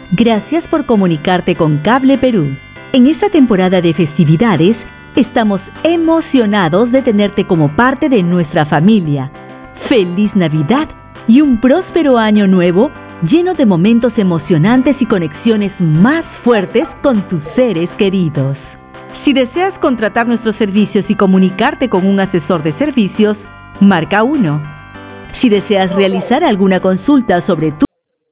Gracias por comunicarte con Cable Perú. En esta temporada de festividades, estamos emocionados de tenerte como parte de nuestra familia. ¡Feliz Navidad y un próspero año nuevo lleno de momentos emocionantes y conexiones más fuertes con tus seres queridos! Si deseas contratar nuestros servicios y comunicarte con un asesor de servicios, marca 1. Si deseas realizar alguna consulta sobre tu...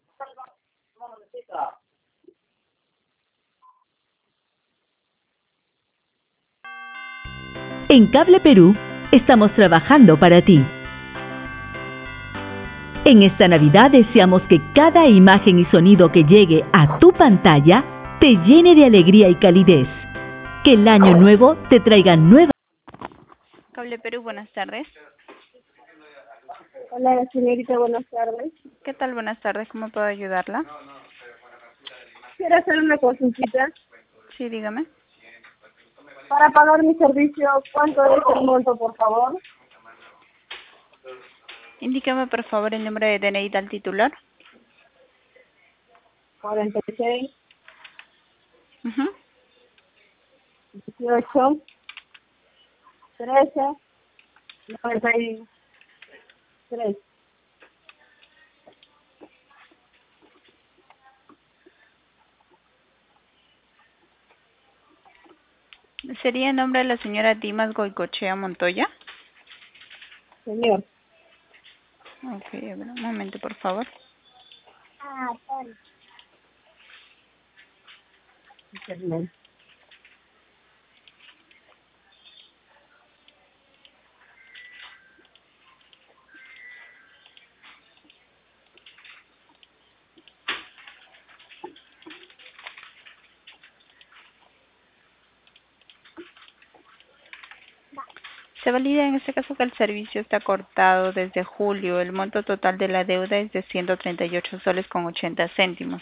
En Cable Perú, estamos trabajando para ti. En esta Navidad deseamos que cada imagen y sonido que llegue a tu pantalla te llene de alegría y calidez. Que el año nuevo te traiga nuevas... Cable Perú, buenas tardes. Hola, señorita, buenas tardes. ¿Qué tal? Buenas tardes, ¿cómo puedo ayudarla? Quiero hacer una consultita. Sí, dígame. Para pagar mi servicio, ¿cuánto es el monto, por favor? Indíqueme, por favor, el número de DNI del titular. 46, Ujú. 18, 13, 93. ¿Sería el nombre de la señora Dimas Goicochea Montoya? Señor. Ok, a ver, un momento, por favor. Se valida en este caso que el servicio está cortado desde julio. El monto total de la deuda es de 138 soles con 80 céntimos.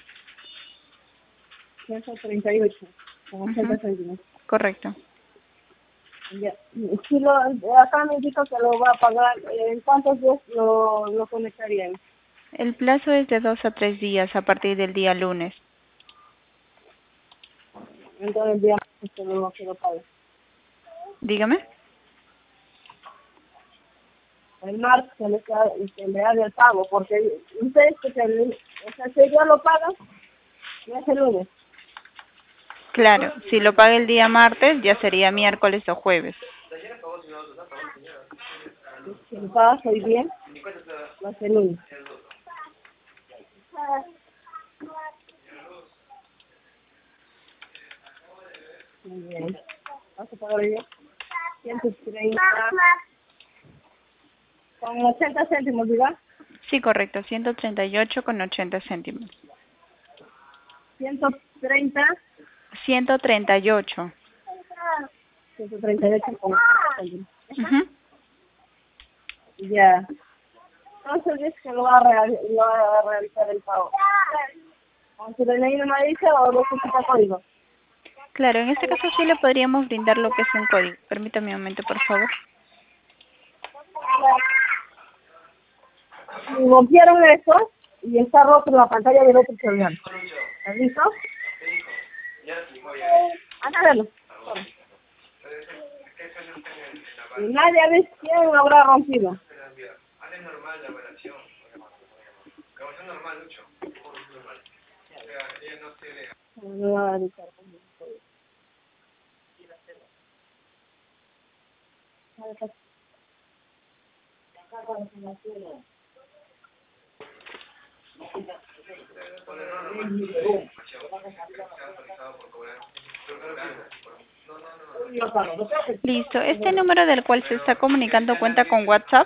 138, con 80 Ujú. céntimos. Correcto. Ya. Si acá me dijo que lo va a pagar, ¿en cuántos días lo conectarían? El plazo es de 2 a 3 días a partir del día lunes. Entonces el día que lo pague. Dígame. El martes se le haga el pago, porque ustedes o sea, si ya lo pagan, ya es el lunes. Claro, si lo paga el día martes, ya sería miércoles o jueves. Si lo pagas hoy bien, va a ser el lunes. Muy bien. ¿Vas a pagar hoy bien? 130 con 80 céntimos, ¿verdad? Sí, correcto, 138 con 80 céntimos. 130, 138. 138 con 80 céntimos. Ujú. Ya. Entonces dice que lo va a realizar el pago. ¿Con su DNI no me dice o necesita código? Claro, en este caso sí le podríamos brindar lo que es un código. Permítame un momento, por favor. Me rompieron eso y está roto la pantalla del otro celular. ¿Estás listo? Anda a verlo. Y nadie ha visto quién habrá rompido. No va a avisar. Listo. ¿Este número del cual se está comunicando cuenta con WhatsApp?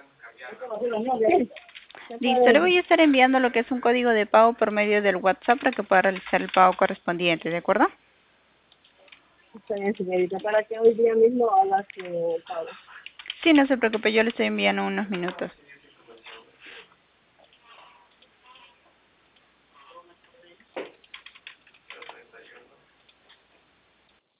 Listo. Le voy a estar enviando lo que es un código de pago por medio del WhatsApp para que pueda realizar el pago correspondiente, ¿de acuerdo? Está bien, señorita, para que hoy día mismo hagas pago. Sí, no se preocupe, yo le estoy enviando unos minutos.